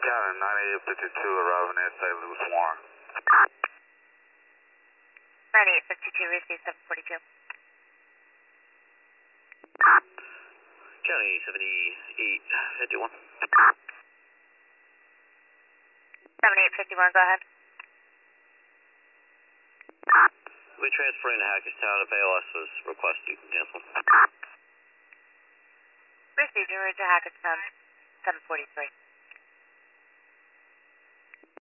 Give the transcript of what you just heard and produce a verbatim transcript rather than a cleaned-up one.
County, ninety-eight fifty-two, arriving at Saint Louis Warren. ninety-eight fifty-two, receive seven forty-two. County seventy-eight fifty-one. seventy-eight fifty-one, go ahead. We transferring to Hackettstown. If A L S was requested, you can cancel. Received, en route to Hackettstown, seven forty-three.